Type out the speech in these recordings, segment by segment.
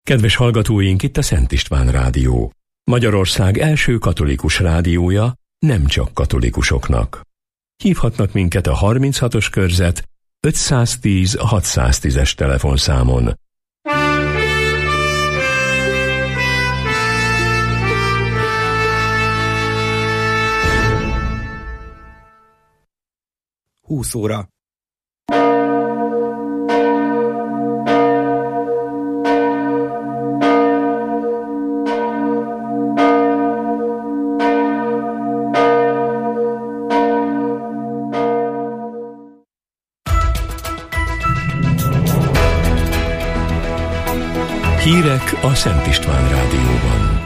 Kedves hallgatóink, itt a Szent István Rádió. Magyarország első katolikus rádiója, nem csak katolikusoknak. Hívhatnak minket a 36-os körzet 510 610-es telefonszámon. Húsz óra. Hírek a Szent István Rádióban.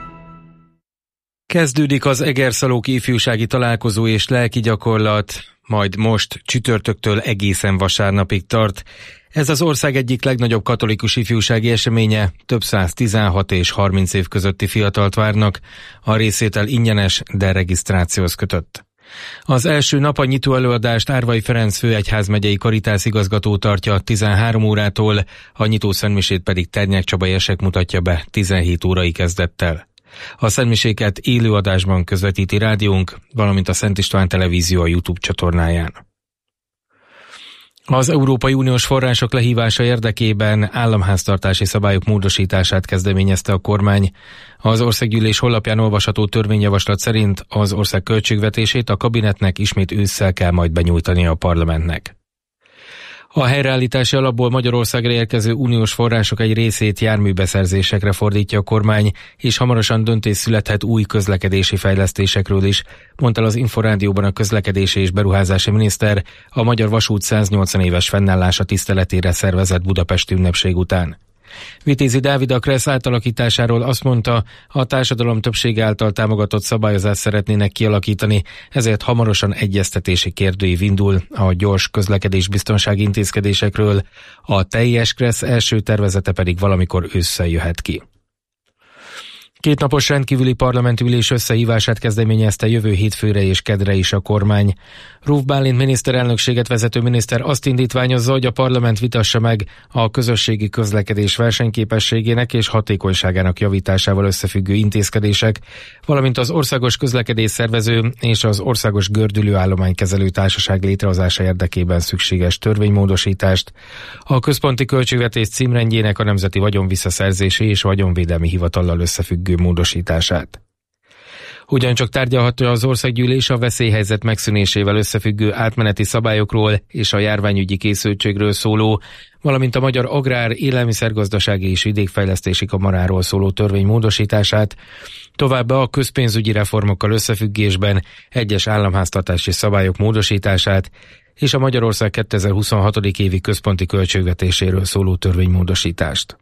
Kezdődik az Egerszalóki ifjúsági találkozó és lelki gyakorlat, majd most csütörtöktől egészen vasárnapig tart. Ez az ország egyik legnagyobb katolikus ifjúsági eseménye, több 116 és 30 év közötti fiatalt várnak, a részvétel ingyenes, de regisztrációhoz kötött. Az első nap a nyitó előadást Árvai Ferenc főegyházmegyei Karitász igazgató tartja 13 órától, a nyitó szentmisét pedig Ternyák Csaba Jesek mutatja be 17 órai kezdettel. A szentmiséket élőadásban közvetíti rádiónk, valamint a Szent István Televízió a YouTube csatornáján. Az Európai Uniós források lehívása érdekében államháztartási szabályok módosítását kezdeményezte a kormány. Az Országgyűlés honlapján olvasható törvényjavaslat szerint az ország költségvetését a kabinetnek ismét ősszel kell majd benyújtania a parlamentnek. A helyreállítási alapból Magyarországra érkező uniós források egy részét járműbeszerzésekre fordítja a kormány, és hamarosan döntés születhet új közlekedési fejlesztésekről is, mondta az Inforádióban a közlekedési és beruházási miniszter a Magyar Vasút 180 éves fennállása tiszteletére szervezett budapesti ünnepség után. Vitézi Dávid a KRESZ átalakításáról azt mondta, a társadalom többsége által támogatott szabályozást szeretnének kialakítani, ezért hamarosan egyeztetési kérdőív indul a gyors közlekedésbiztonsági intézkedésekről, a teljes KRESZ első tervezete pedig valamikor ősszel jöhet ki. Kétnapos rendkívüli parlamenti ülés összehívását kezdeményezte jövő hétfőre és kedre is a kormány. Ruf Bálint miniszterelnökséget vezető miniszter azt indítványozza, hogy a parlament vitassa meg a közösségi közlekedés versenyképességének és hatékonyságának javításával összefüggő intézkedések, valamint az Országos Közlekedés Szervező és az Országos Gördülőállománykezelő Társaság létrehozása érdekében szükséges törvénymódosítást, a központi költségvetés címrendjének a Nemzeti Vagyonvisszaszerzési és Vagyonvédelmi Hivatallal összefüggő módosítását. Ugyancsak tárgyalhatja az országgyűlés a veszélyhelyzet megszűnésével összefüggő átmeneti szabályokról és a járványügyi készültségről szóló, valamint a Magyar Agrár, Élelmiszergazdasági és Vidékfejlesztési Kamaráról szóló törvény módosítását, továbbá a közpénzügyi reformokkal összefüggésben egyes államháztartási szabályok módosítását és a Magyarország 2026. évi központi költségvetéséről szóló törvénymódosítást.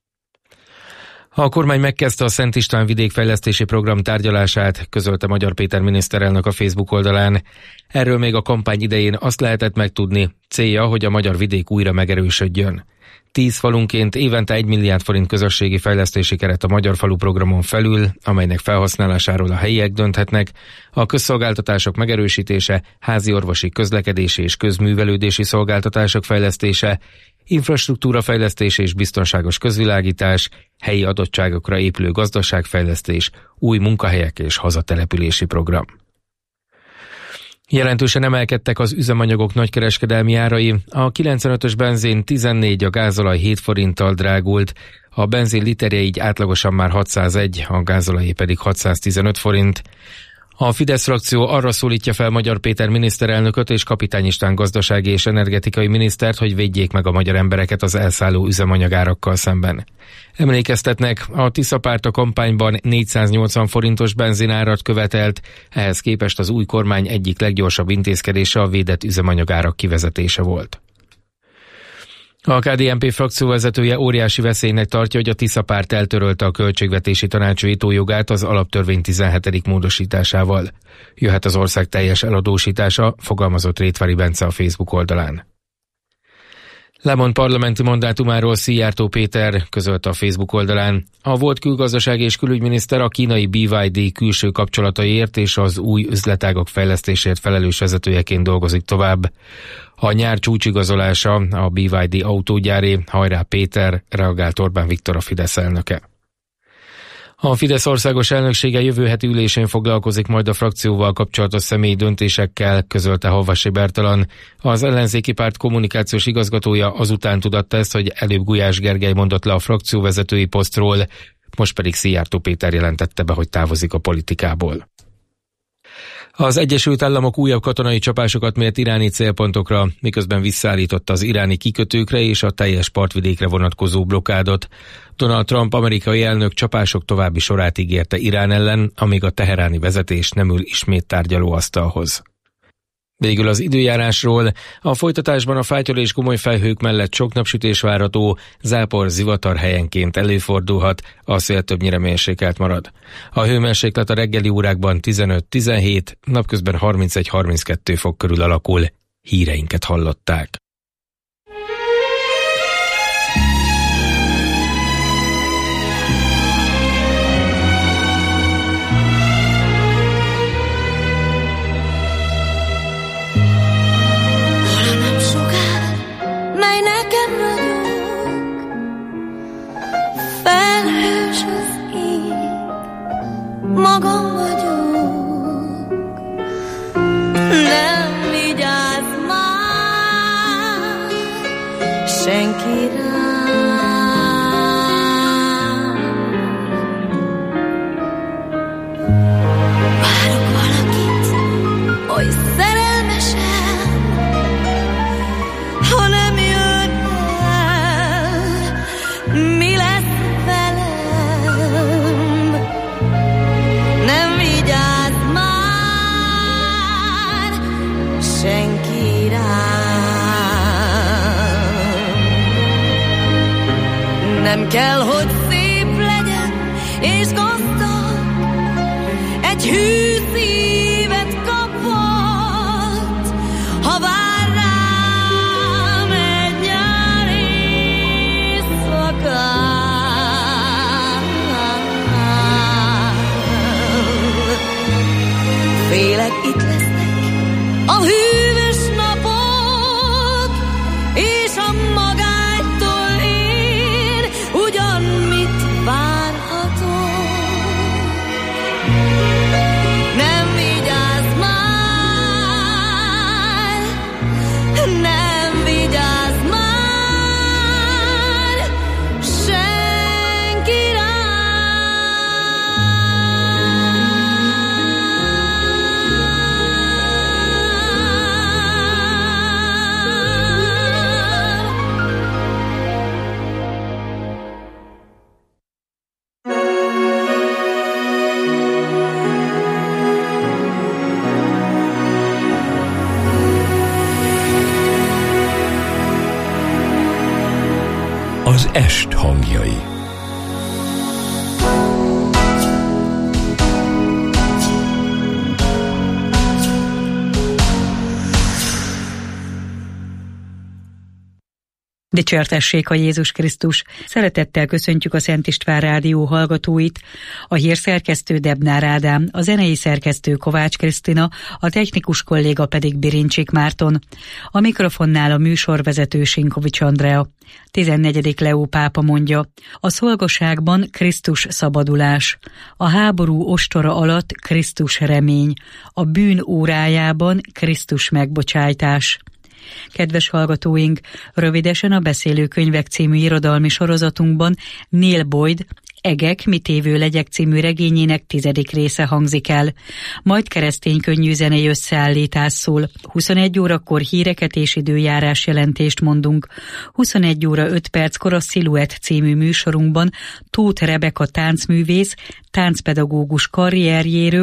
A kormány megkezdte a Szent István vidékfejlesztési program tárgyalását, közölte Magyar Péter miniszterelnök a Facebook oldalán. Erről még a kampány idején azt lehetett megtudni, célja, hogy a magyar vidék újra megerősödjön. 10 falunként évente 1 milliárd forint közösségi fejlesztési keret a Magyar Falu programon felül, amelynek felhasználásáról a helyiek dönthetnek, a közszolgáltatások megerősítése, házi orvosi, közlekedési és közművelődési szolgáltatások fejlesztése, infrastruktúra fejlesztése és biztonságos közvilágítás, helyi adottságokra épülő gazdaságfejlesztés, új munkahelyek és hazatelepülési program. Jelentősen emelkedtek az üzemanyagok nagykereskedelmi árai, a 95-ös benzin 14, a gázolaj 7 forinttal drágult, a benzin literje így átlagosan már 601, a gázolajé pedig 615 forint. A Fidesz frakció arra szólítja fel Magyar Péter miniszterelnököt és Kapitány István gazdasági és energetikai minisztert, hogy védjék meg a magyar embereket az elszálló üzemanyagárakkal szemben. Emlékeztetnek, a Tisza párt a kampányban 480 forintos benzinárat követelt, ehhez képest az új kormány egyik leggyorsabb intézkedése a védett üzemanyagárak kivezetése volt. A KDNP frakció vezetője óriási veszélynek tartja, hogy a Tisza párt eltörölte a költségvetési tanács vétójogát az alaptörvény 17. módosításával. Jöhet az ország teljes eladósítása, fogalmazott Rétvári Bence a Facebook oldalán. lemond parlamenti mandátumáról Szijjártó Péter közölte a Facebook oldalán. A volt külgazdasági és külügyminiszter a kínai BYD külső kapcsolataiért és az új üzletágak fejlesztésért felelős vezetőjeként dolgozik tovább. A nyár csúcsigazolása a BYD autógyáré, hajrá Péter, reagált Orbán Viktor, a Fidesz elnöke. A Fidesz országos elnöksége jövő heti ülésén foglalkozik majd a frakcióval kapcsolatos személyi döntésekkel, közölte Havasi Bertalan. Az ellenzéki párt kommunikációs igazgatója azután tudatta ezt, hogy előbb Gulyás Gergely mondott le a frakcióvezetői posztról, most pedig Szijjártó Péter jelentette be, hogy távozik a politikából. Az Egyesült Államok újabb katonai csapásokat mért iráni célpontokra, miközben visszaállította az iráni kikötőkre és a teljes partvidékre vonatkozó blokádot. Donald Trump amerikai elnök csapások további sorát ígérte Irán ellen, amíg a teheráni vezetés nem ül ismét tárgyalóasztalhoz. Végül az időjárásról. A folytatásban a fátyol és gomoly felhők mellett sok napsütés várható, zápor, zivatar helyenként előfordulhat, a szél többnyire mérsékelt marad. A hőmérséklet a reggeli órákban 15-17, napközben 31-32 fok körül alakul. Híreinket hallották. Magam vagyok, nem vigyázz már senki rám. Várok valakit, oly szerelmesen, ha nem jön el, mi lesz velem? Nem vigyázz már senki rám. Nem kell, hogy szép legyen és gazdag, egy hű szívet kaphat, ha vár rám egy nyári éjszakán. Félek, itt lesznek a hűvös napok, és a magánytól én ugyan mit várhatok. Nem vigyázz már, nem vigyázz már senki rám. Az est hangjai. Dicsértessék a Jézus Krisztus! Szeretettel köszöntjük a Szent István Rádió hallgatóit. A hírszerkesztő Debnár Ádám, a zenei szerkesztő Kovács Krisztina, a technikus kolléga pedig Birincsik Márton. A mikrofonnál a műsorvezető Sinkovics Andrea. 14. Leó pápa mondja: a szolgaságban Krisztus szabadulás, a háború ostora alatt Krisztus remény, a bűn órájában Krisztus megbocsájtás. Kedves hallgatóink, rövidesen a Beszélőkönyvek című irodalmi sorozatunkban Neil Boyd Egek, mit évő legyek című regényének 10. része hangzik el. Majd keresztény könnyűzenei összeállítás szól. 21 órakor híreket és időjárás jelentést mondunk. 21 óra 5 perckor a Sziluett című műsorunkban Tóth Rebeka táncművész, táncpedagógus karrierjéről,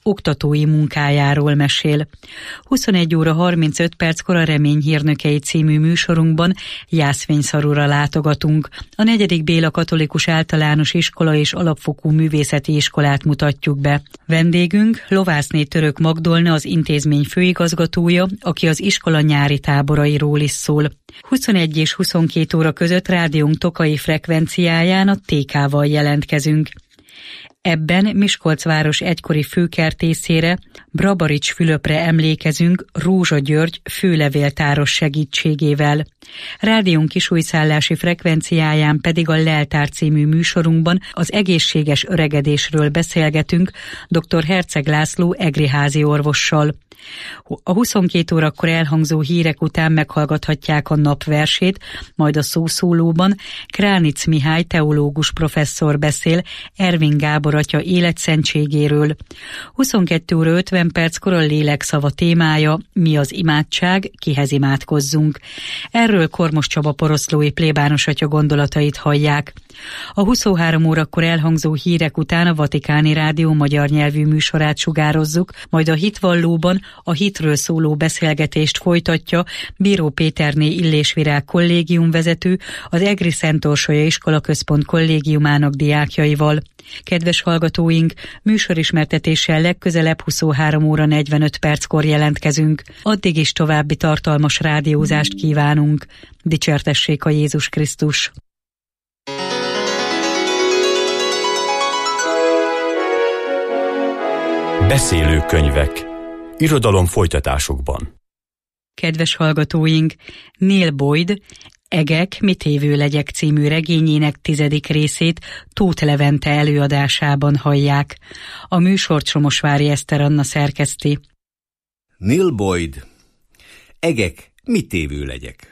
oktatói munkájáról mesél. 21 óra 35 perckor a Remény hírnökei című műsorunkban Jászfényszarúra látogatunk. A 4. Béla Katolikus Általános Iskola és Alapfokú Művészeti Iskolát mutatjuk be. Vendégünk Lovászné Török Magdolna, az intézmény főigazgatója, aki az iskola nyári táborairól is szól. 21 és 22 óra között rádiónk tokai frekvenciáján a TK-val jelentkezünk. Ebben Miskolc város egykori főkertészére, Brabarics Fülöpre emlékezünk Rózsa György főlevéltáros segítségével. Rádiónk kisújszállási frekvenciáján pedig a Leltár című műsorunkban az egészséges öregedésről beszélgetünk dr. Herceg László egriházi orvossal. A 22 órakor elhangzó hírek után meghallgathatják a napversét, majd a szószólóban Kránic Mihály teológus professzor beszél Ervin Gábor atya életszentségéről. 22 óra 50 perckor a lélekszava témája, mi az imádság, kihez imádkozzunk. Erről Kormos Csaba poroszlói plébános atya gondolatait hallják. A 23 órakor elhangzó hírek után a Vatikáni Rádió magyar nyelvű műsorát sugározzuk, majd a Hitvallóban a hitről szóló beszélgetést folytatja Bíró Péterné Illésvirág kollégiumvezető, az Egri Szent Orsolya Iskolaközpont kollégiumának diákjaival. Kedves hallgatóink, műsorismertetéssel legközelebb 23 óra 45 perckor jelentkezünk. Addig is további tartalmas rádiózást kívánunk. Dicsértessék a Jézus Krisztus! Beszélő könyvek. Irodalom folytatásokban. Kedves hallgatóink, Neil Boyd Egek, mit évő legyek című regényének 10. részét Tóth Levente előadásában hallják. A műsort Somosvári Eszter Anna szerkeszti. Neil Boyd Egek, mit évő legyek.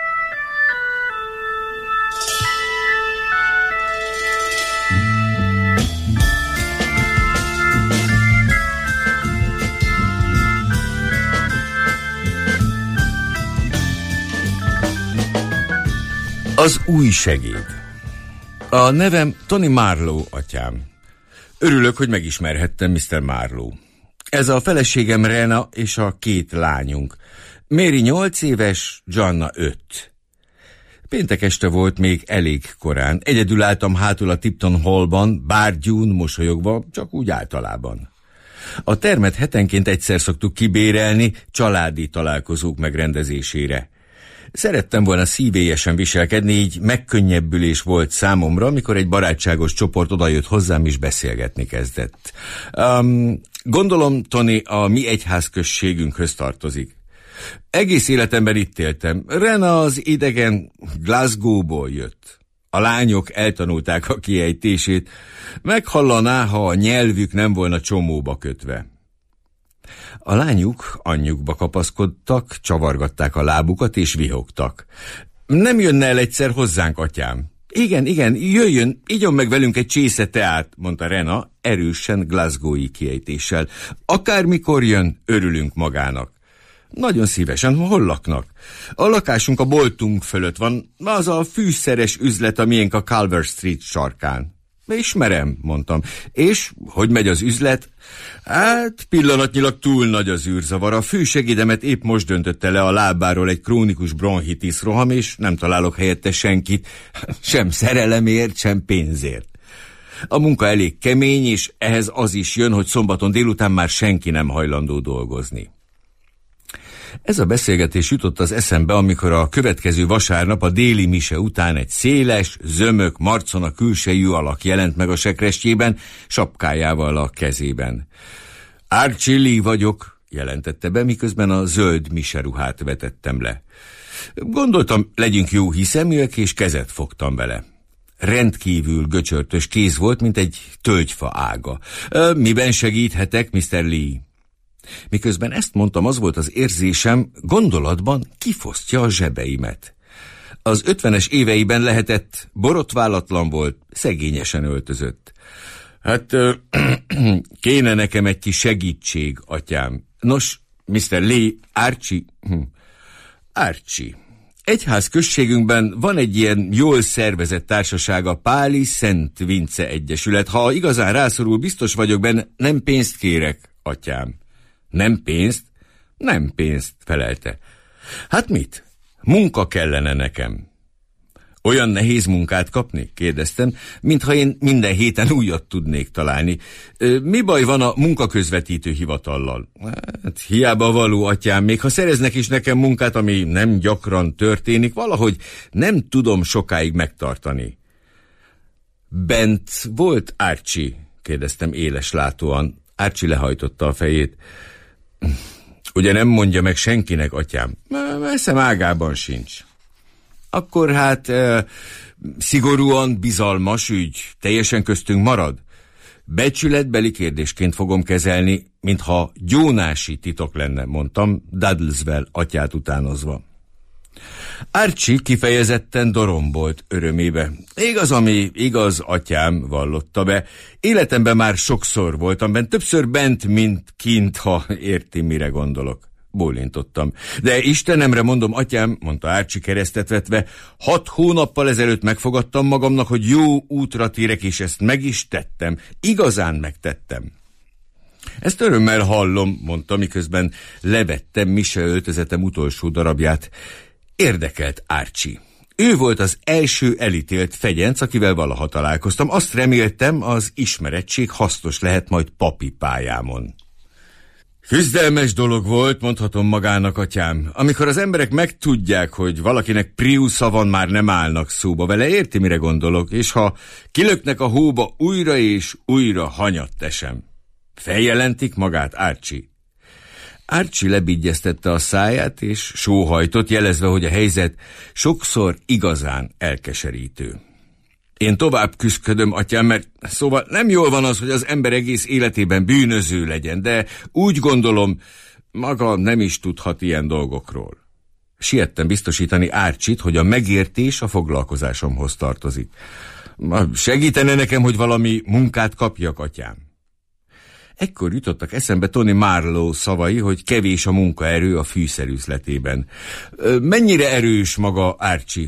Az új segéd. A nevem Tony Marlowe, atyám. Örülök, hogy megismerhettem Mr. Marlowe. Ez a feleségem Rena és a 2 lányunk. Mary 8 éves, Joanna 5. Péntek este volt, még elég korán. Egyedül álltam hátul a Tipton Hallban, bárgyún, mosolyogva, csak úgy általában. A termet hetenként egyszer szoktuk kibérelni, családi találkozók megrendezésére. Szerettem volna szívélyesen viselkedni, így megkönnyebbülés volt számomra, amikor egy barátságos csoport odajött hozzám és beszélgetni kezdett. Gondolom, Tony, a mi egyházközségünkhöz tartozik. Egész életemben itt éltem. Rena az idegen Glasgow-ból jött. A lányok eltanulták a kiejtését, meghallaná, ha a nyelvük nem volna csomóba kötve. A lányuk anyjukba kapaszkodtak, csavargatták a lábukat és vihogtak. Nem jönne el egyszer hozzánk, atyám? Igen, jöjjön, igyon meg velünk egy csésze teát, mondta Rena erősen glasgowi kiejtéssel. Akármikor jön, örülünk magának. Nagyon szívesen, hol laknak? A lakásunk a boltunk fölött van, az a fűszeres üzlet, a miénk a Culver Street sarkán. Ismerem, mondtam. És hogy megy az üzlet? Hát, pillanatnyilag túl nagy az űrzavar. A fősegédemet épp most döntötte le a lábáról egy krónikus bronchitis roham, és nem találok helyette senkit, sem szerelemért, sem pénzért. A munka elég kemény, és ehhez az is jön, hogy szombaton délután már senki nem hajlandó dolgozni. Ez a beszélgetés jutott az eszembe, amikor a következő vasárnap a déli mise után egy széles, zömök, marcona külsejű alak jelent meg a sekrestjében, sapkájával a kezében. Archie Lee vagyok, jelentette be, miközben a zöld miseruhát vetettem le. Gondoltam, legyünk jó hiszeműek, és kezet fogtam vele. Rendkívül göcsörtös kéz volt, mint egy tölgyfa ága. Miben segíthetek, Mr. Lee? Miközben ezt mondtam, az volt az érzésem, gondolatban kifosztja a zsebeimet. Az 50-es éveiben lehetett, borotválatlan volt, szegényesen öltözött. Hát, kéne nekem egy kis segítség, atyám. Nos, Mr. Lee, Archie. Egyház községünkben van egy ilyen jól szervezett társaság, a Páli Szent Vince Egyesület. Ha igazán rászorul, biztos vagyok benne, nem pénzt kérek, atyám. Nem pénzt? Nem pénzt, felelte. Hát mit? Munka kellene nekem. Olyan nehéz munkát kapni? Kérdeztem, mintha én minden héten újat tudnék találni. Mi baj van a munkaközvetítő hivatallal? Hát hiába való, atyám, még ha szereznek is nekem munkát, ami nem gyakran történik, valahogy nem tudom sokáig megtartani. Bent volt Archie? Kérdeztem éleslátóan. Archie lehajtotta a fejét. Ugye nem mondja meg senkinek, atyám? Eszem ágában sincs. Akkor hát szigorúan bizalmas ügy, teljesen köztünk marad. Becsületbeli kérdésként fogom kezelni, mintha gyónási titok lenne, mondtam, Dudleswell atyát utánozva. Archie kifejezetten dorombolt örömébe. Igaz, ami igaz, atyám, vallotta be. Életemben már sokszor voltam bent, többször bent, mint kint, ha érti, mire gondolok. Bólintottam. De Istenemre mondom, atyám, mondta Archie keresztet vetve, 6 hónappal ezelőtt megfogadtam magamnak, hogy jó útra térek, és ezt meg is tettem. Igazán megtettem. Ezt örömmel hallom, mondta, miközben levettem mise öltözetem utolsó darabját. Érdekelt Archie. Ő volt az első elítélt fegyenc, akivel valaha találkoztam. Azt reméltem, az ismerettség hasznos lehet majd papi pályámon. Küzdelmes dolog volt, mondhatom magának, atyám. Amikor az emberek megtudják, hogy valakinek Priusza van, már nem állnak szóba vele, érti, mire gondolok, és ha kilöknek a hóba, újra és újra hanyat tesem. Feljelentik magát, Archie. Archie lebigyeztette a száját, és sóhajtott, jelezve, hogy a helyzet sokszor igazán elkeserítő. Én tovább küszködöm, atyám, mert szóval nem jól van az, hogy az ember egész életében bűnöző legyen, de úgy gondolom, maga nem is tudhat ilyen dolgokról. Siettem biztosítani Archie-t, hogy a megértés a foglalkozásomhoz tartozik. Segítene nekem, hogy valami munkát kapjak, atyám. Ekkor jutottak eszembe Tony Marlowe szavai, hogy kevés a munkaerő a fűszerüzletében. Mennyire erős maga Archie?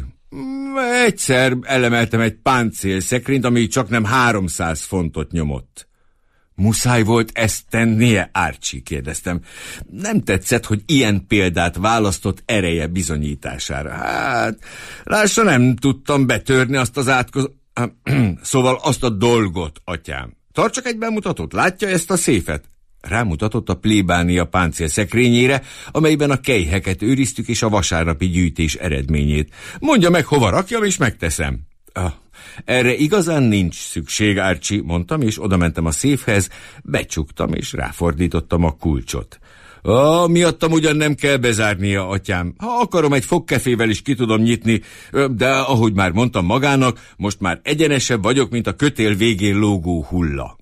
Egyszer elemeltem egy páncélszekrényt, ami csaknem 300 fontot nyomott. Muszáj volt ezt tennie, Archie? Kérdeztem. Nem tetszett, hogy ilyen példát választott ereje bizonyítására. Hát, lássa, nem tudtam betörni azt az szóval azt a dolgot, atyám. Tartsak egy bemutatót, látja ezt a széfet? Rámutatott a plébánia páncélszekrényére, amelyben a kelyheket őriztük és a vasárnapi gyűjtés eredményét. Mondja meg, hova rakjam, és megteszem. Erre igazán nincs szükség, Archie, mondtam, és odamentem a széfhez, becsuktam, és ráfordítottam a kulcsot. Miattam ugyan nem kell bezárnia, atyám. Ha akarom, egy fogkefével is ki tudom nyitni, de ahogy már mondtam magának, most már egyenesebb vagyok, mint a kötél végén lógó hulla.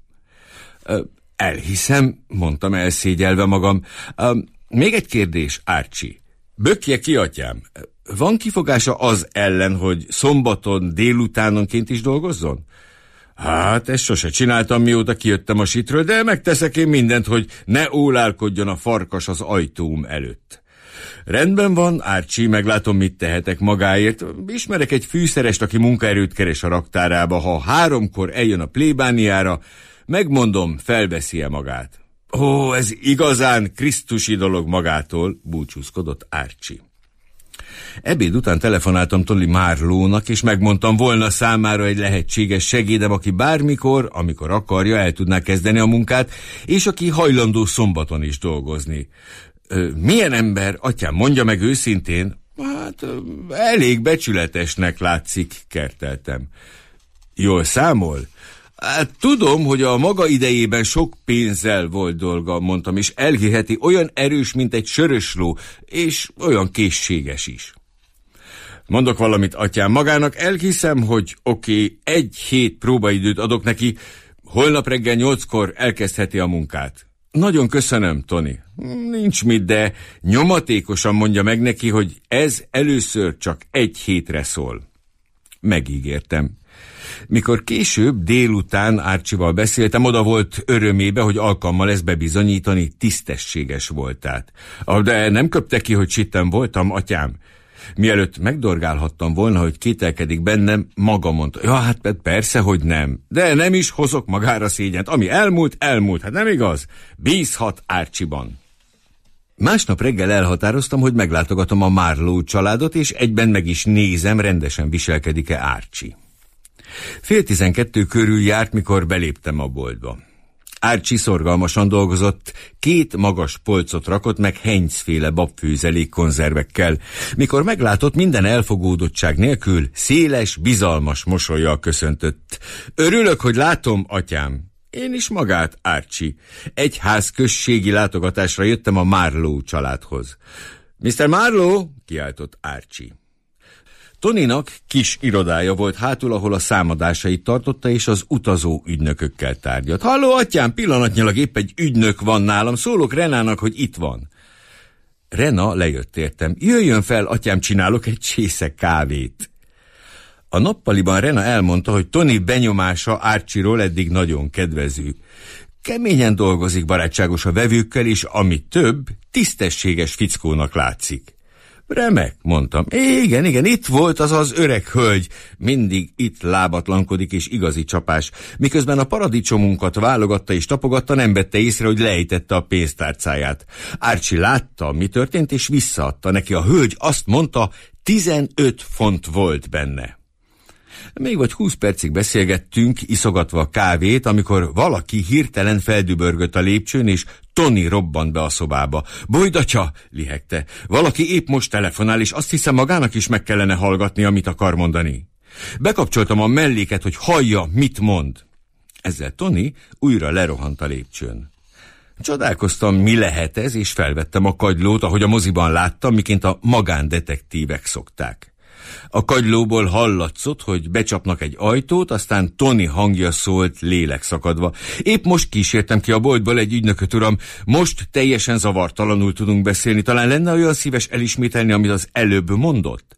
Elhiszem, mondtam elszégyelve magam. Még egy kérdés, Archie. Bökje ki, atyám. Van kifogása az ellen, hogy szombaton délutánonként is dolgozzon? Hát, ezt sose csináltam, mióta kijöttem a sitről, de megteszek én mindent, hogy ne ólálkodjon a farkas az ajtóm előtt. Rendben van, Archie, meglátom, mit tehetek magáért. Ismerek egy fűszerest, aki munkaerőt keres a raktárába. Ha 3-kor eljön a plébániára, megmondom, felveszi-e magát. Ez igazán krisztusi dolog magától, búcsúzkodott Archie. Ebéd után telefonáltam Tony Marlowe-nak, és megmondtam, volna számára egy lehetséges segédem, aki bármikor, amikor akarja, el tudná kezdeni a munkát, és aki hajlandó szombaton is dolgozni. Milyen ember, atyám, mondja meg őszintén? Hát, elég becsületesnek látszik, kerteltem. Jól számol? Hát, tudom, hogy a maga idejében sok pénzzel volt dolga, mondtam, és elhiheti, olyan erős, mint egy sörösló, és olyan készséges is. Mondok valamit, atyám, magának elhiszem, hogy oké, 1 hét próbaidőt adok neki, holnap reggel 8-kor elkezdheti a munkát. Nagyon köszönöm, Tony. Nincs mit, de nyomatékosan mondja meg neki, hogy ez először csak 1 hétre szól. Megígértem. Mikor később délután Archie-val beszéltem, oda volt örömébe, hogy alkalma lesz bebizonyítani tisztességes voltát. De nem köpte ki, hogy sitten voltam, atyám. Mielőtt megdorgálhattam volna, hogy kételkedik bennem, maga mondta, ja, hát persze, hogy nem. De nem is hozok magára szégyent. Ami elmúlt, hát nem igaz? Bízhat Archieban. Másnap reggel elhatároztam, hogy meglátogatom a Marlowe családot, és egyben meg is nézem, rendesen viselkedik-e Archie. 11:30 körül járt, mikor beléptem a boltba. Archie szorgalmasan dolgozott, 2 magas polcot rakott meg Heinz-féle babfőzelék konzervekkel. Mikor meglátott, minden elfogódottság nélkül széles, bizalmas mosollyal köszöntött. Örülök, hogy látom, atyám. Én is magát, Archie. Egy házközségi látogatásra jöttem a Marlowe családhoz. Mr. Marlowe, kiáltott Archie. Tonynak kis irodája volt hátul, ahol a számadásait tartotta, és az utazó ügynökökkel tárgyalt. Halló, atyám, pillanatnyilag épp egy ügynök van nálam, szólok Renának, hogy itt van. Rena lejött értem. Jöjjön fel, atyám, csinálok egy csésze kávét. A nappaliban Rena elmondta, hogy Tony benyomása Archie-ról eddig nagyon kedvező. Keményen dolgozik, barátságos a vevőkkel, és ami több, tisztességes fickónak látszik. Remek, mondtam. Igen, itt volt az az öreg hölgy. Mindig itt lábatlankodik és igazi csapás. Miközben a paradicsomunkat válogatta és tapogatta, nem vette észre, hogy lejtette a pénztárcáját. Archie látta, mi történt, és visszaadta neki. A hölgy azt mondta, 15 font volt benne. Még vagy 20 percig beszélgettünk, iszogatva a kávét, amikor valaki hirtelen feldübörgött a lépcsőn, és Tony robbant be a szobába. Bojdatya, lihegte, valaki épp most telefonál, és azt hiszem magának is meg kellene hallgatni, amit akar mondani. Bekapcsoltam a melléket, hogy hallja, mit mond. Ezzel Tony újra lerohant a lépcsőn. Csodálkoztam, mi lehet ez, és felvettem a kagylót, ahogy a moziban láttam, miként a magándetektívek szokták. A kagylóból hallatszott, hogy becsapnak egy ajtót, aztán Tony hangja szólt lélekszakadva. Épp most kísértem ki a boltból egy ügynököt, uram, most teljesen zavartalanul tudunk beszélni. Talán lenne olyan szíves elismételni, amit az előbb mondott?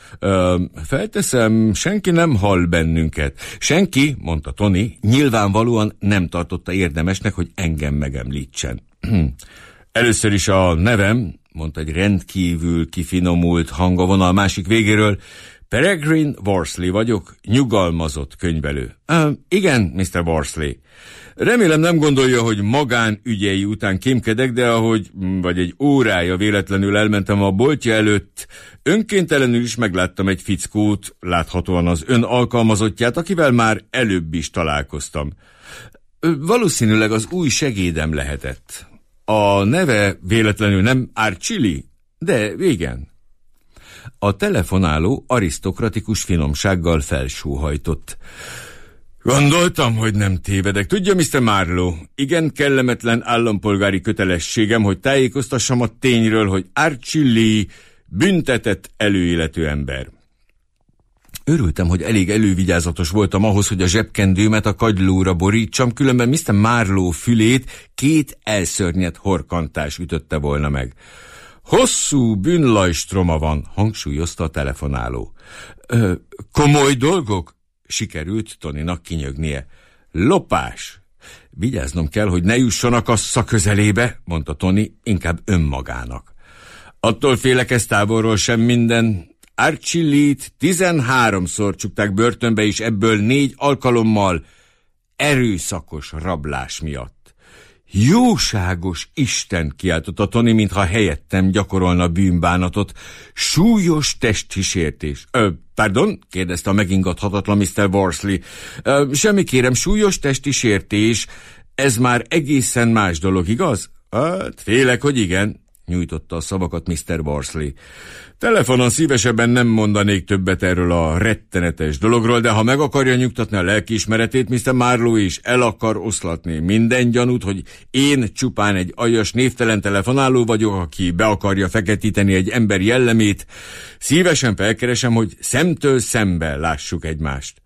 Felteszem, senki nem hall bennünket. Senki, mondta Tony, nyilvánvalóan nem tartotta érdemesnek, hogy engem megemlítsen. Először is a nevem, mondta egy rendkívül kifinomult hang a vonal másik végéről. Peregrine Worsley vagyok, nyugalmazott könyvelő. Igen, Mr. Worsley. Remélem nem gondolja, hogy magánügyei után kémkedek, de ahogy vagy egy órája véletlenül elmentem a boltja előtt, önkéntelenül is megláttam egy fickót, láthatóan az ön alkalmazottját, akivel már előbb is találkoztam. Valószínűleg az új segédem lehetett. A neve véletlenül nem Archie, de igen. A telefonáló arisztokratikus finomsággal felsóhajtott. Gondoltam, hogy nem tévedek. Tudja, Mr. Marlowe, igen kellemetlen állampolgári kötelességem, hogy tájékoztassam a tényről, hogy Archie büntetett előéletű ember. Örültem, hogy elég elővigyázatos voltam ahhoz, hogy a zsebkendőmet a kagylóra borítsam, különben Mr. Marlowe fülét 2 elszörnyett horkantás ütötte volna meg. Hosszú bűnlajstroma van, hangsúlyozta a telefonáló. Komoly dolgok? Sikerült Tonynak kinyögnie. Lopás. Vigyáznom kell, hogy ne jusson a kassa közelébe, mondta Tony, inkább önmagának. Attól félek, ez távolról sem minden. Archie Lee-t 13-szor csukták börtönbe, és ebből 4 alkalommal erőszakos rablás miatt. Jóságos Isten, kiáltotta Tony, mintha helyettem gyakorolna bűnbánatot. Súlyos testi sértés. Pardon? kérdezte a megingathatatlan Mr. Worsley. Semmi kérem, súlyos testi sértés. Ez már egészen más dolog, igaz? Félek, hogy igen, nyújtotta a szavakat Mr. Worsley. Telefonon szívesebben nem mondanék többet erről a rettenetes dologról, de ha meg akarja nyugtatni a lelkiismeretét, Mr. Marlowe is el akar oszlatni minden gyanút, hogy én csupán egy aljas névtelen telefonáló vagyok, aki be akarja feketíteni egy ember jellemét. Szívesen felkeresem, hogy szemtől szembe lássuk egymást.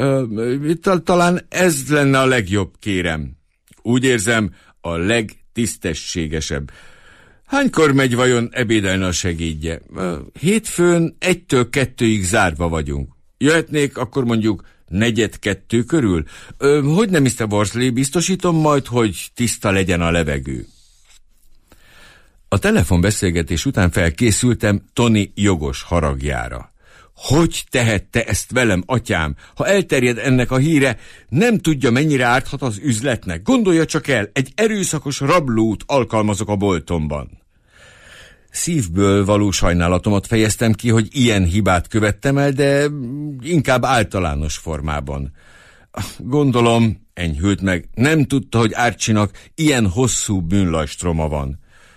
Talán ez lenne a legjobb, kérem. Úgy érzem, a legtisztességesebb. Hánykor megy vajon ebédelni a segédje? Hétfőn 1-től 2-ig zárva vagyunk. Jöhetnék akkor mondjuk 1:45 körül? Hogy nem, Mr. Worsley, biztosítom majd, hogy tiszta legyen a levegő. A telefonbeszélgetés után felkészültem Tony jogos haragjára. Hogy tehette ezt velem, atyám? Ha elterjed ennek a híre, nem tudja, mennyire árthat az üzletnek. Gondolja csak el, egy erőszakos rablót alkalmazok a boltomban. Szívből való sajnálatomat fejeztem ki, hogy ilyen hibát követtem el, de inkább általános formában. Gondolom, enyhült meg, nem tudta, hogy Archie-nak ilyen hosszú bűnlajstroma van.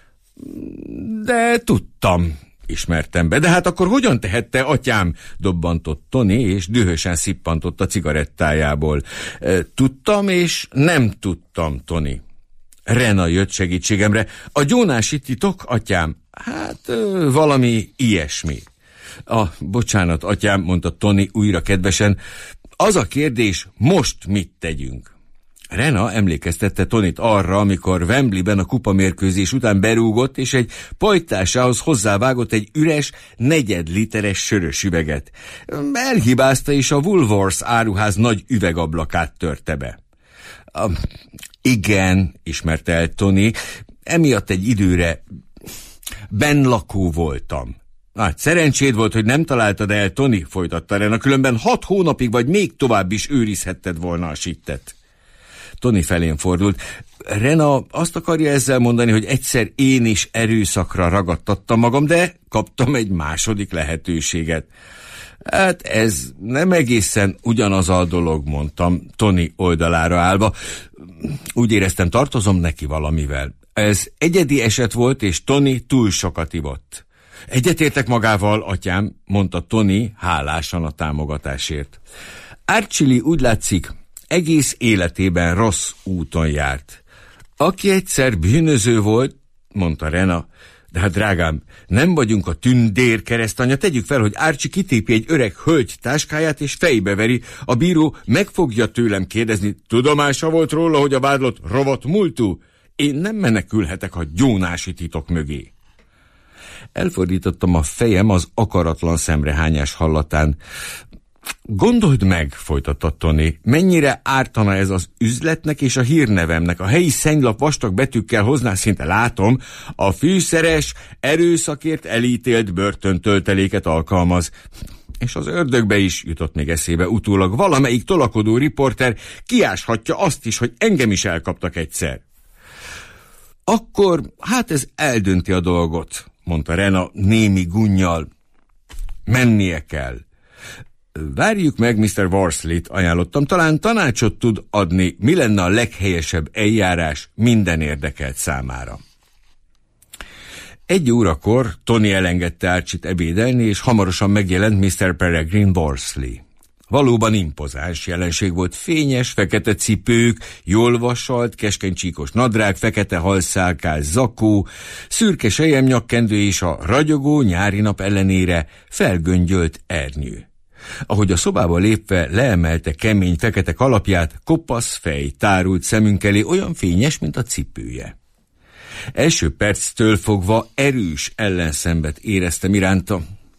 De tudtam, ismertem be. De hát akkor hogyan tehette, atyám? Dobbantott Tony, és dühösen szippantott a cigarettájából. Tudtam, és nem tudtam, Tony. Rena jött segítségemre. A gyónási titok, atyám? Hát, valami ilyesmi. Bocsánat, atyám, mondta Tony újra kedvesen. Az a kérdés, most mit tegyünk? Rena emlékeztette Tonyt arra, amikor Wembleyben a kupamérkőzés után berúgott, és egy pajtásához hozzávágott egy üres, 4 literes sörös üveget. Elhibázta, és a Woolworths áruház nagy üvegablakát törte be. Igen, ismerte el Tony, emiatt egy időre bennlakó voltam. Hát szerencséd volt, hogy nem találtad el, Tony, folytatta Rena, különben 6 hónapig vagy még tovább is őrizhetted volna a sittet. Tony felén fordult. Rena azt akarja ezzel mondani, hogy egyszer én is erőszakra ragadtattam magam, de kaptam egy második lehetőséget. Hát ez nem egészen ugyanaz a dolog, mondtam Tony oldalára állva. Úgy éreztem, tartozom neki valamivel. Ez egyedi eset volt, és Tony túl sokat ivott. Egyetértek magával, atyám, mondta Tony hálásan a támogatásért. Archie úgy látszik, egész életében rossz úton járt. Aki egyszer bűnöző volt, mondta Rena, de hát drágám, nem vagyunk a tündér keresztanyja, tegyük fel, hogy Archie kitépi egy öreg hölgy táskáját és fejbeveri, a bíró meg fogja tőlem kérdezni, tudomása volt róla, hogy a vádlott rovat múltú? Én nem menekülhetek a gyónási titok mögé. Elfordítottam a fejem az akaratlan szemrehányás hallatán. Gondold meg, folytatta Tony, mennyire ártana ez az üzletnek és a hírnevemnek. A helyi szennylap vastag betűkkel hozná, szinte látom, a fűszeres, erőszakért elítélt börtöntölteléket alkalmaz. És az ördögbe is jutott még eszébe utólag. Valamelyik tolakodó riporter kiáshatja azt is, hogy engem is elkaptak egyszer. Akkor, hát ez eldönti a dolgot, mondta Rena némi gunnyal. Mennie kell. Várjuk meg Mr. Worsley-t, ajánlottam, talán tanácsot tud adni, mi lenne a leghelyesebb eljárás minden érdekelt számára. 1 órakor Tony elengedte Archie-t ebédelni, és hamarosan megjelent Mr. Peregrine Worsley. Valóban impozáns jelenség volt, fényes, fekete cipők, jól vasalt, keskeny csíkos nadrág, fekete halszálkás zakó, szürke selyemnyakkendő és a ragyogó nyári nap ellenére felgöngyölt ernyő. Ahogy a szobába lépve leemelte kemény fekete kalapját, kopasz fej tárult szemünk elé, olyan fényes, mint a cipője. Első perctől fogva erős ellenszenvet éreztem iránta.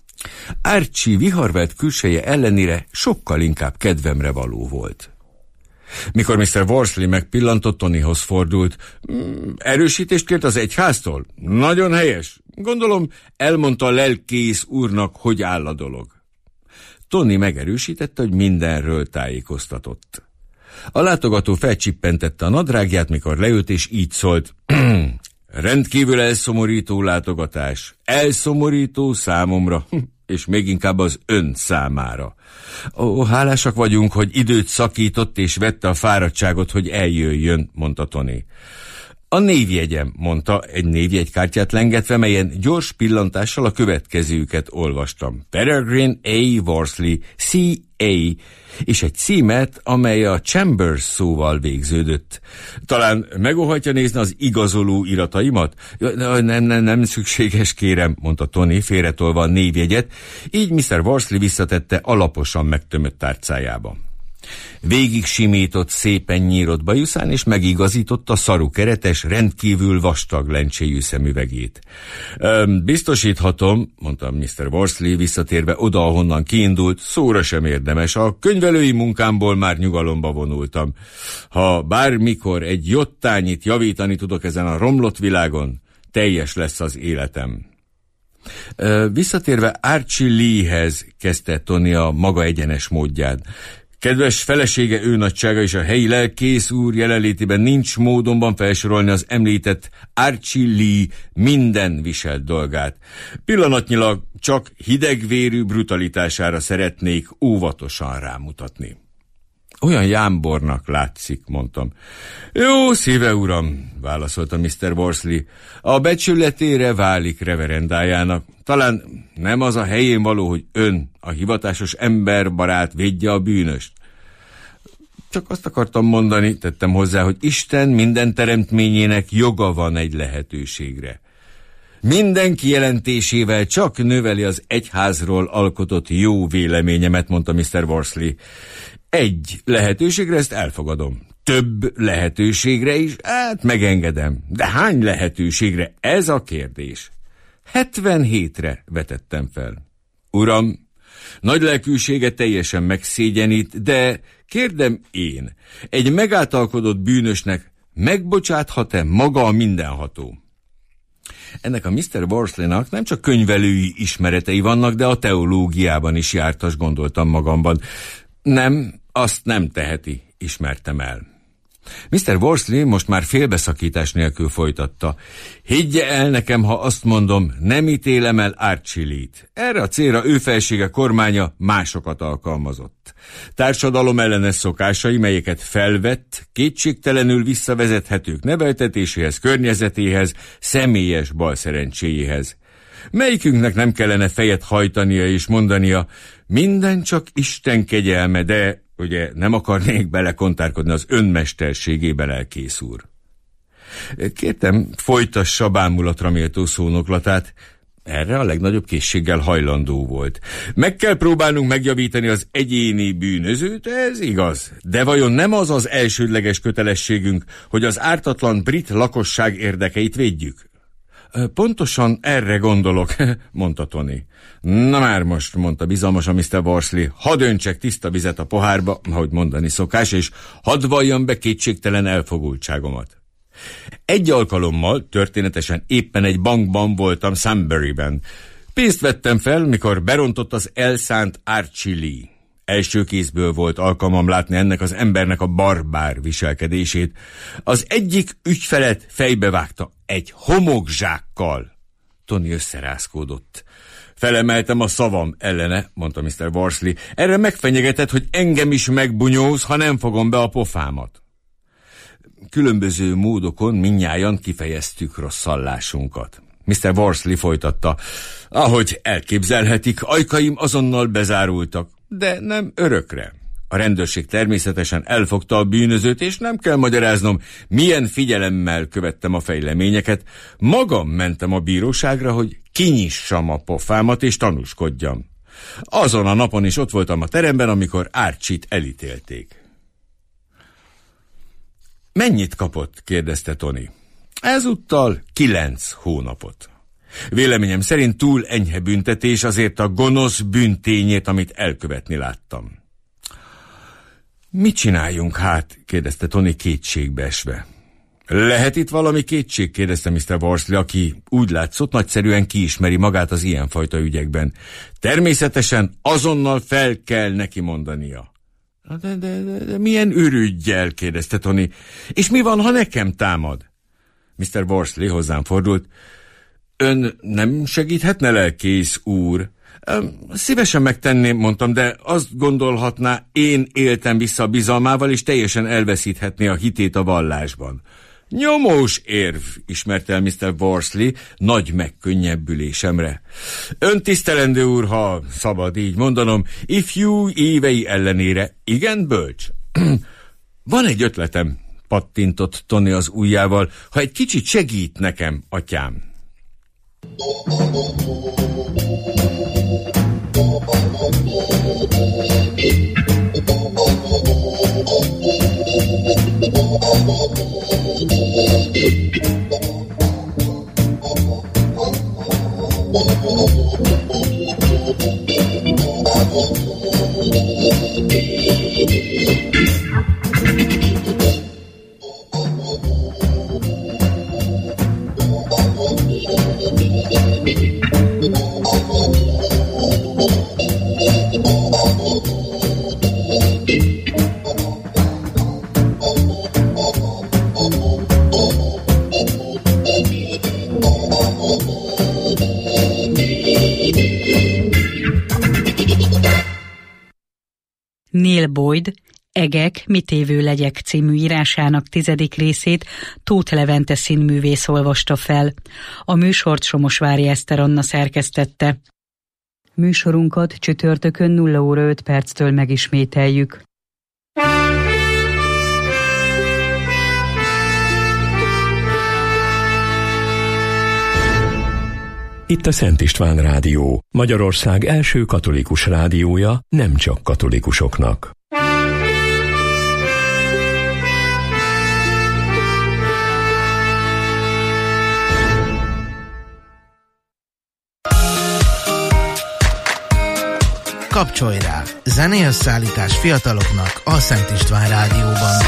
Archie viharvert külseje ellenére sokkal inkább kedvemre való volt. Mikor Mr. Worsley megpillantott, Tonyhoz fordult. Erősítést kért az egyháztól? Nagyon helyes. Gondolom, elmondta a lelkész úrnak, hogy áll a dolog. Tony megerősítette, hogy mindenről tájékoztatott. A látogató felcsippentette a nadrágját, mikor leült, és így szólt. Rendkívül elszomorító látogatás. Elszomorító számomra, és még inkább az ön számára. Hálásak vagyunk, hogy időt szakított, és vette a fáradtságot, hogy eljöjjön, mondta Tony. A névjegyem, mondta, egy névjegykártyát lengetve, melyen gyors pillantással a következőket olvastam. Peregrine A. Worsley, C.A., és egy címet, amely a Chambers szóval végződött. Talán megóhajtja nézni az igazoló irataimat? Nem szükséges, kérem, mondta Tony, félretolva a névjegyet, így Mr. Worsley visszatette alaposan megtömött tárcájába. Végig simított szépen nyírott bajuszán, és megigazította szarukeretes, rendkívül vastag lencséjű szemüvegét. Biztosíthatom, mondta Mr. Worsley visszatérve oda, ahonnan kiindult, szóra sem érdemes. A könyvelői munkámból már nyugalomba vonultam. Ha bármikor egy jottányit javítani tudok ezen a romlott világon, teljes lesz az életem. Visszatérve Archie Leehez, kezdte Tony a maga egyenes módján. Kedves felesége, ő nagysága és a helyi lelkész úr jelenlétében nincs módonban felsorolni az említett Archie Lee minden viselt dolgát. Pillanatnyilag csak hidegvérű brutalitására szeretnék óvatosan rámutatni. Olyan jámbornak látszik, mondtam. Jó szíve, uram, válaszolta Mr. Worsley. A becsületére válik reverendájának. Talán nem az a helyén való, hogy ön, a hivatásos emberbarát védje a bűnöst. Csak azt akartam mondani, tettem hozzá, hogy Isten minden teremtményének joga van egy lehetőségre. Minden kijelentésével csak növeli az egyházról alkotott jó véleményemet, mondta Mr. Worsley. Egy lehetőségre ezt elfogadom. Több lehetőségre is, hát megengedem. De hány lehetőségre? Ez a kérdés. 77-re vetettem fel. Uram, nagy lelkűsége teljesen megszégyenít, de kérdem én, egy megáltalkodott bűnösnek megbocsáthat-e maga a mindenható? Ennek a Mr. Worsleynak nem csak könyvelői ismeretei vannak, de a teológiában is jártas, gondoltam magamban. Nem, azt nem teheti, ismertem el. Mr. Worsley most már félbeszakítás nélkül folytatta. Higgye el nekem, ha azt mondom, nem ítélem el Archie Lee-t. Erre a célra ő felsége kormánya másokat alkalmazott. Társadalom ellenes szokásai, melyeket felvett, kétségtelenül visszavezethetők neveltetéséhez, környezetéhez, személyes balszerencséjéhez. Melyikünknek nem kellene fejet hajtania és mondania, minden csak Isten kegyelme, de ugye nem akarnék belekontárkodni az önmesterségébe, lelkész úr. Kértem, folytassa bámulatra méltó szónoklatát. Erre a legnagyobb készséggel hajlandó volt. Meg kell próbálnunk megjavítani az egyéni bűnözőt, ez igaz. De vajon nem az az elsődleges kötelességünk, hogy az ártatlan brit lakosság érdekeit védjük? Pontosan erre gondolok, mondta Tony. Na már most, mondta bizalmasan Mr. Worsley, hadd öntsek tiszta vizet a pohárba, ahogy mondani szokás, és hadd valljam be kétségtelen elfogultságomat. Egy alkalommal, történetesen éppen egy bankban voltam Sunburyben. Pénzt vettem fel, mikor berontott az elszánt Archie Lee. Első kézből volt alkalmam látni ennek az embernek a barbár viselkedését. Az egyik ügyfelet fejbevágta egy homokzsákkal. Tony összerázkódott. Felemeltem a szavam ellene, mondta Mr. Worsley. Erre megfenyegetett, hogy engem is megbunyóz, ha nem fogom be a pofámat. Különböző módokon mindnyájan kifejeztük rosszallásunkat. Mr. Worsley folytatta. Ahogy elképzelhetik, ajkaim azonnal bezárultak, de nem örökre. A rendőrség természetesen elfogta a bűnözőt, és nem kell magyaráznom, milyen figyelemmel követtem a fejleményeket. Magam mentem a bíróságra, hogy kinyissam a pofámat és tanúskodjam. Azon a napon is ott voltam a teremben, amikor Archie-t elítélték. Mennyit kapott? kérdezte Tony. Ezúttal 9 hónapot. Véleményem szerint túl enyhe büntetés azért a gonosz bűntényét, amit elkövetni láttam. Mit csináljunk hát? kérdezte Tony kétségbe esve. Lehet itt valami kétség? kérdezte Mr. Worsley, aki úgy látszott nagyszerűen kiismeri magát az ilyenfajta ügyekben. Természetesen azonnal fel kell neki mondania. De milyen ürüggyel? kérdezte Tony. És mi van, ha nekem támad? Mr. Worsley hozzám fordult. Ön nem segíthetne, lelkész úr? Szívesen megtenném, mondtam, de azt gondolhatná, én éltem vissza a bizalmával, és teljesen elveszíthetné a hitét a vallásban. Nyomós érv, ismerte el Mr. Worsley nagy megkönnyebbülésemre. Ön tisztelendő úr, ha szabad így mondanom, ifjú évei ellenére igen bölcs. Van egy ötletem, pattintott Tony az ujjával, ha egy kicsit segít nekem, atyám. Will Boyd Egek, mitévő legyek című írásának 10. részét Tóth Levente színművész olvasta fel. A műsort Somosvári Eszter Anna szerkesztette. Műsorunkat csütörtökön 0 óra 5 perctől megismételjük. Itt a Szent István Rádió, Magyarország első katolikus rádiója, nem csak katolikusoknak. Kapcsolj rá! Zenéösszállítás fiataloknak a Szent István Rádióban.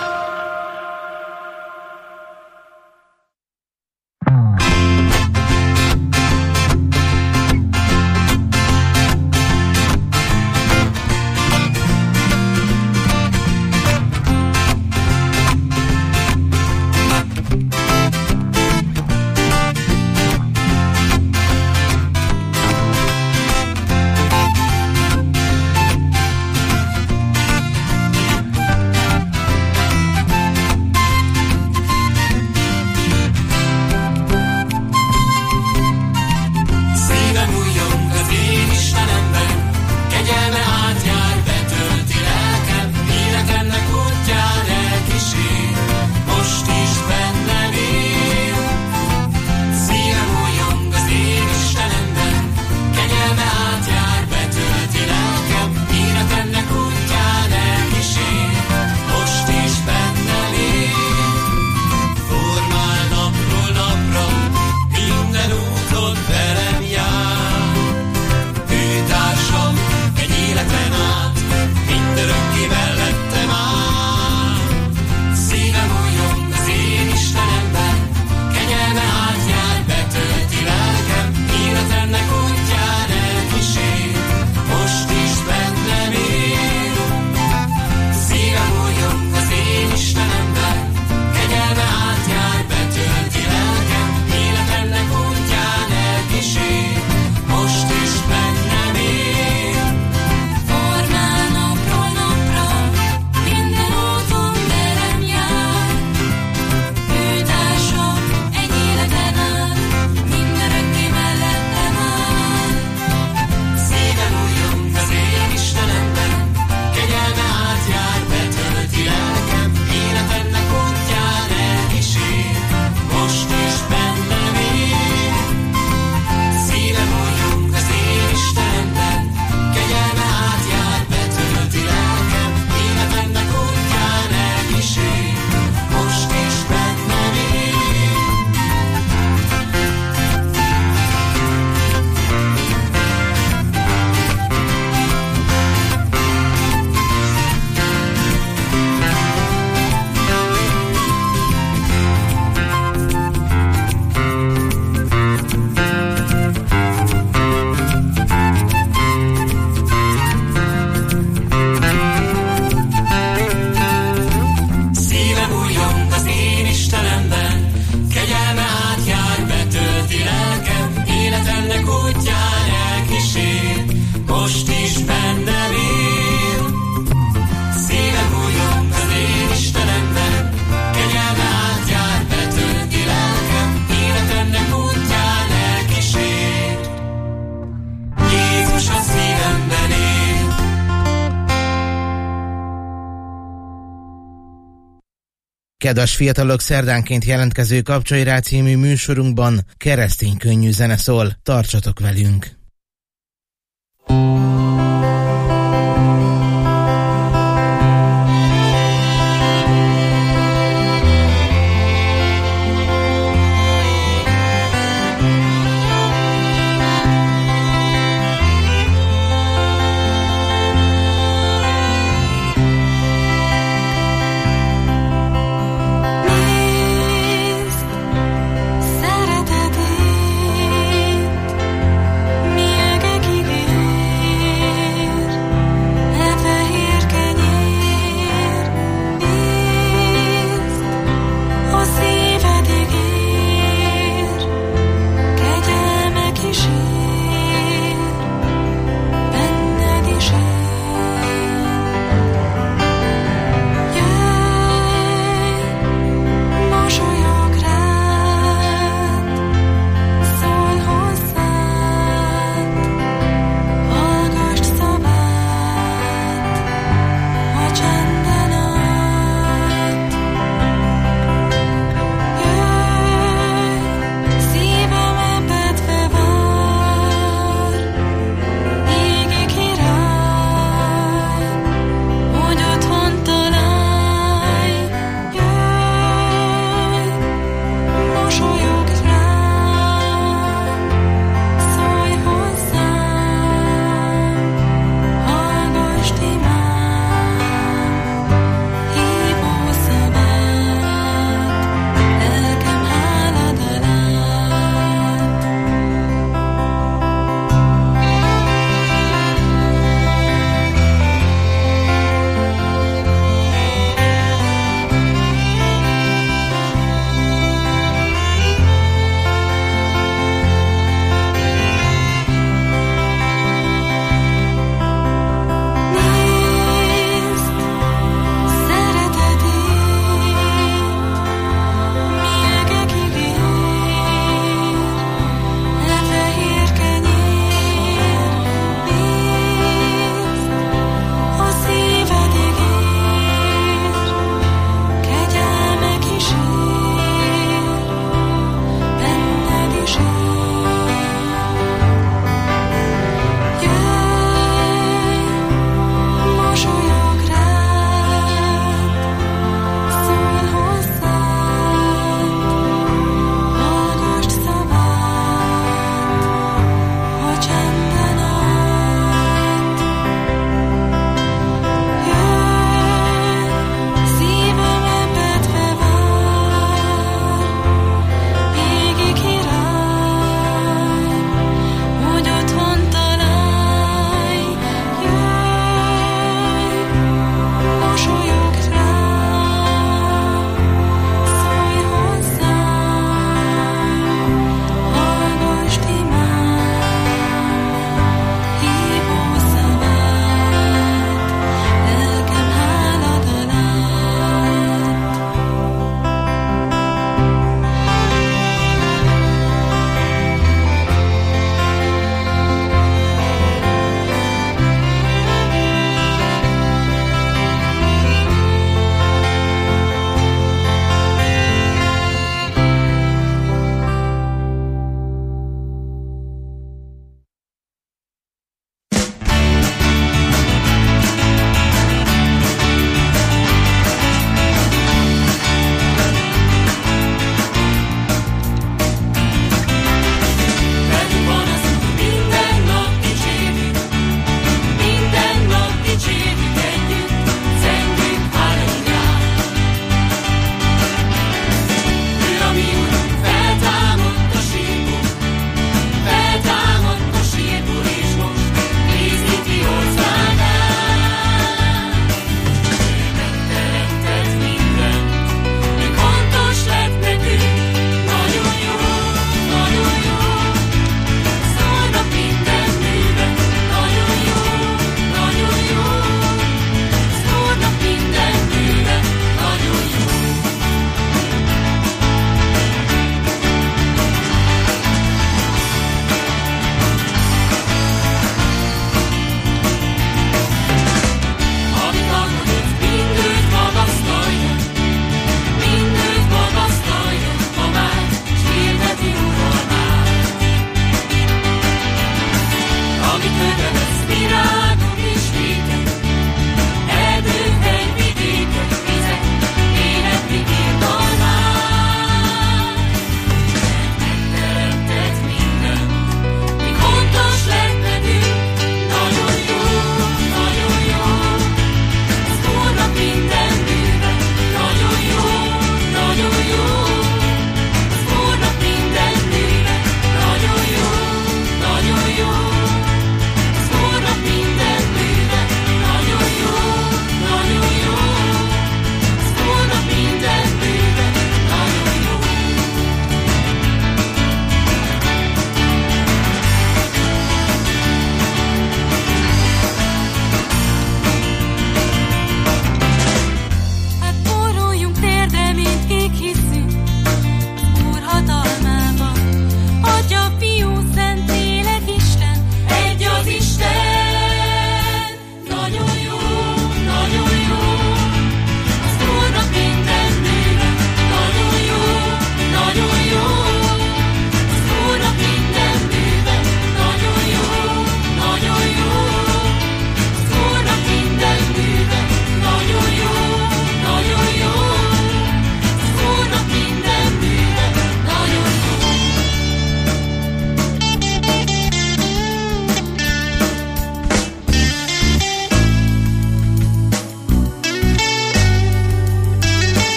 Kedves fiatalok, szerdánként jelentkező Kapcsolj rá című műsorunkban keresztény könnyű zene szól. Tartsatok velünk! Szeretetét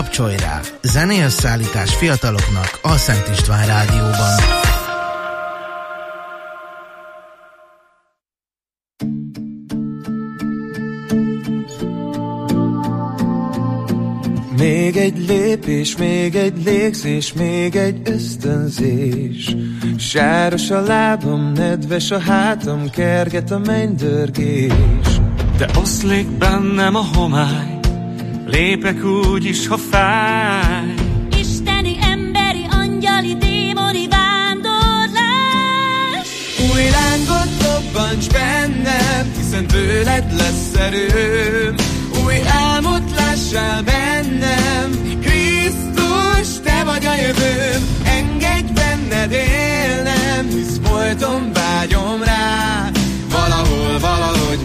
Kapcsolj rá! Zenéösszállítás fiataloknak a Szent István Rádióban. Még egy lépés, még egy légzés, még egy ösztönzés. Sáros a lábam, nedves a hátam, kerget a mennydörgés. De oszlik bennem a homály, lépek úgy is, ha fáj. Isteni, emberi, angyali, démoni vándorlás. Új lángot lobbants bennem, hiszen tőled lesz erőm. Új álmot lássál bennem, Krisztus, te vagy a jövőm. Engedj benned élnem, hisz folyton vágyom rá. Valahol, valahogy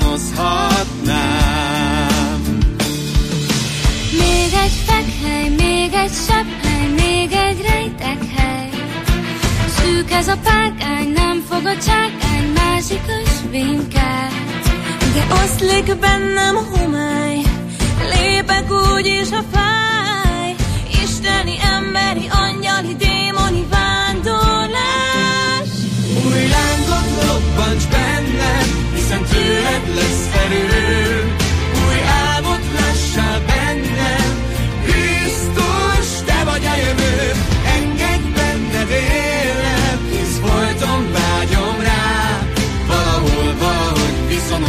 viszonozhatnám. Még egy fekhely, még egy sepphely, még egy rejtekhely. Szűk ez a párkány, nem fog a csákány, másik ösvénykát. De oszlik bennem homály, lépek úgy is, ha fáj. Isteni, emberi, angyali, démoni vándorlás. Új lángot lobbants bennem, hiszen tőled lesz erő. Új álmot lássál bennem, Krisztus, te vagy a jövőm. Engedj benned élnem, hisz folyton vágyom rá. Valahol, valahogy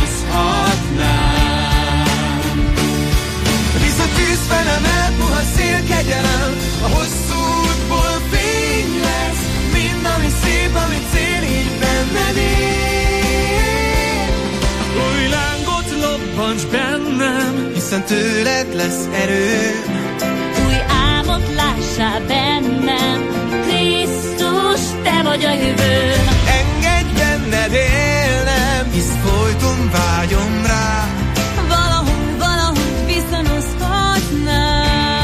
viszonozhatnám. Visz a tűzfelem, elpuha szélkegyelem, a hosszú útból fény lesz. Mind, ami szép, ami cél, így benned él. Új lángot lobbants bennem, hiszen tőled lesz erő. Új álmot lássál bennem, Krisztus, te vagy a jövőm. Engedj benned élnem, hisz folyton vágyom rá. Valahol, valahogy viszonozhatnám.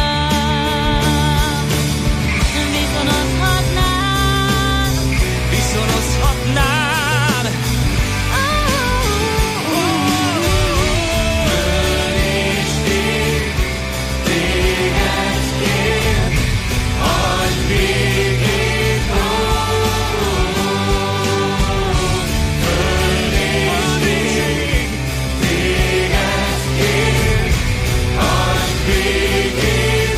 Viszonozhatnám. Föld és ég, téged kér, adj végét, Föld és ég, téged kér, adj végét,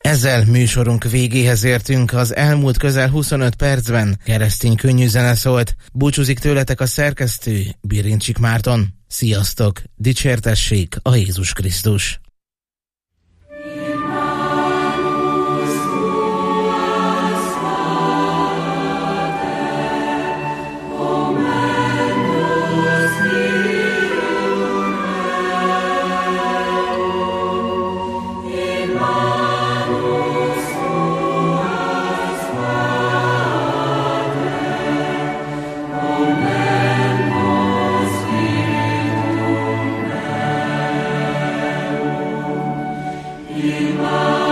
Ezzel műsorunk végéhez értünk, az elmúlt közel 25 percben keresztény könnyű zene szólt. Búcsúzik tőletek a szerkesztő, Birincsik Márton. Sziasztok! Dicsértessék a Jézus Krisztus! Iman.